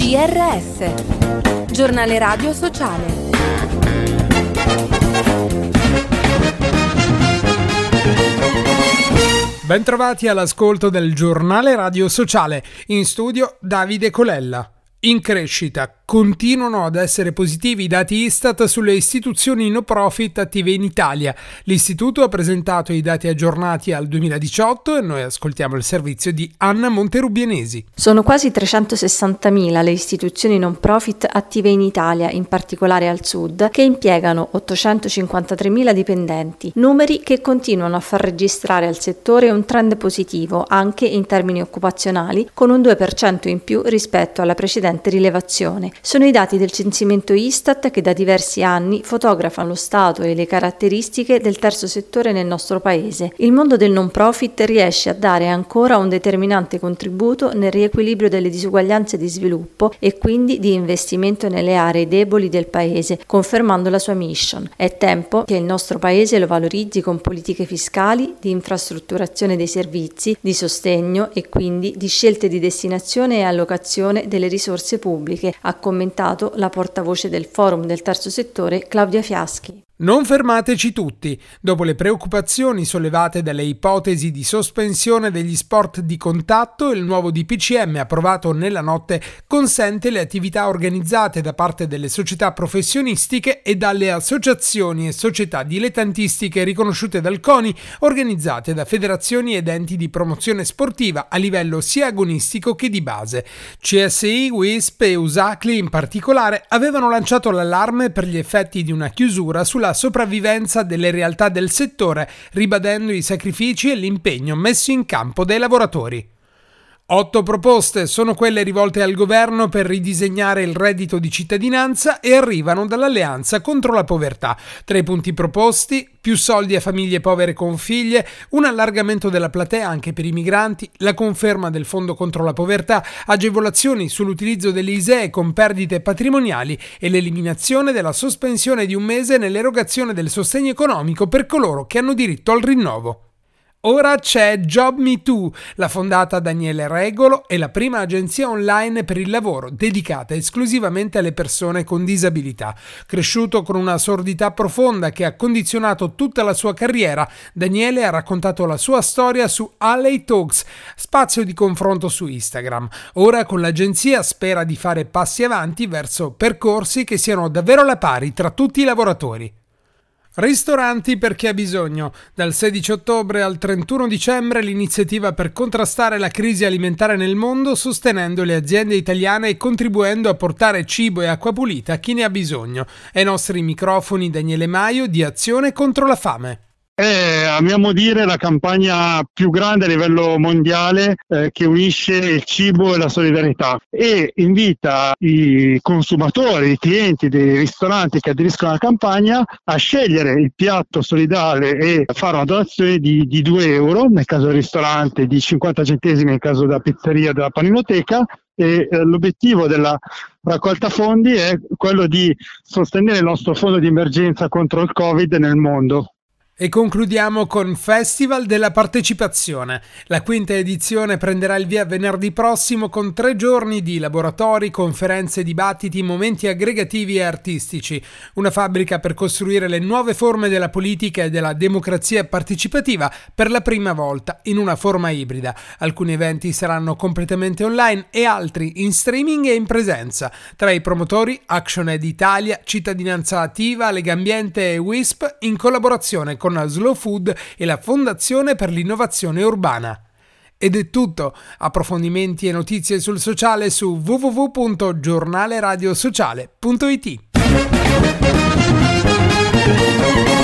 GRS, Giornale Radio Sociale. Bentrovati all'ascolto del Giornale Radio Sociale. In studio Davide Colella. In crescita. Continuano ad essere positivi i dati Istat sulle istituzioni no profit attive in Italia. L'Istituto ha presentato i dati aggiornati al 2018 e noi ascoltiamo il servizio di Anna Monterubianesi. Sono quasi 360.000 le istituzioni non profit attive in Italia, in particolare al sud, che impiegano 853.000 dipendenti, numeri che continuano a far registrare al settore un trend positivo anche in termini occupazionali, con un 2% in più rispetto alla precedente rilevazione. Sono i dati del censimento Istat che da diversi anni fotografano lo stato e le caratteristiche del terzo settore nel nostro paese. Il mondo del non profit riesce a dare ancora un determinante contributo nel riequilibrio delle disuguaglianze di sviluppo e quindi di investimento nelle aree deboli del paese, confermando la sua mission. È tempo che il nostro paese lo valorizzi con politiche fiscali, di infrastrutturazione dei servizi, di sostegno e quindi di scelte di destinazione e allocazione delle risorse pubbliche, ha commentato la portavoce del Forum del Terzo Settore Claudia Fiaschi. Non fermateci tutti. Dopo le preoccupazioni sollevate dalle ipotesi di sospensione degli sport di contatto, il nuovo DPCM approvato nella notte consente le attività organizzate da parte delle società professionistiche e dalle associazioni e società dilettantistiche riconosciute dal CONI, organizzate da federazioni ed enti di promozione sportiva a livello sia agonistico che di base. CSI, WISP e USACLI in particolare avevano lanciato l'allarme per gli effetti di una chiusura sulla sopravvivenza delle realtà del settore, ribadendo i sacrifici e l'impegno messo in campo dai lavoratori. 8 proposte sono quelle rivolte al governo per ridisegnare il reddito di cittadinanza e arrivano dall'Alleanza contro la povertà. 3 punti proposti: più soldi a famiglie povere con figlie, un allargamento della platea anche per i migranti, la conferma del fondo contro la povertà, agevolazioni sull'utilizzo delle ISEE con perdite patrimoniali e l'eliminazione della sospensione di un mese nell'erogazione del sostegno economico per coloro che hanno diritto al rinnovo. Ora c'è Job Me Too, la fondata Daniele Regolo è la prima agenzia online per il lavoro dedicata esclusivamente alle persone con disabilità. Cresciuto con una sordità profonda che ha condizionato tutta la sua carriera, Daniele ha raccontato la sua storia su LA Talks, spazio di confronto su Instagram. Ora con l'agenzia spera di fare passi avanti verso percorsi che siano davvero alla pari tra tutti i lavoratori. Ristoranti per chi ha bisogno. Dal 16 ottobre al 31 dicembre l'iniziativa per contrastare la crisi alimentare nel mondo, sostenendo le aziende italiane e contribuendo a portare cibo e acqua pulita a chi ne ha bisogno. Ai nostri microfoni Daniele Maio di Azione contro la fame. È, a mio modo dire, la campagna più grande a livello mondiale che unisce il cibo e la solidarietà e invita i consumatori, i clienti dei ristoranti che aderiscono alla campagna a scegliere il piatto solidale e fare una donazione di 2 euro, nel caso del ristorante, di 50 centesimi nel caso della pizzeria, della paninoteca. E l'obiettivo della raccolta fondi è quello di sostenere il nostro fondo di emergenza contro il Covid nel mondo. E concludiamo con Festival della Partecipazione. La 5ª edizione prenderà il via venerdì prossimo con 3 giorni di laboratori, conferenze, dibattiti, momenti aggregativi e artistici. Una fabbrica per costruire le nuove forme della politica e della democrazia partecipativa per la prima volta in una forma ibrida. Alcuni eventi saranno completamente online e altri in streaming e in presenza. Tra i promotori Action Ed Italia, Cittadinanza Attiva, Legambiente e WISP in collaborazione con Slow Food e la Fondazione per l'Innovazione Urbana. Ed è tutto. Approfondimenti e notizie sul sociale su www.giornaleradiosociale.it.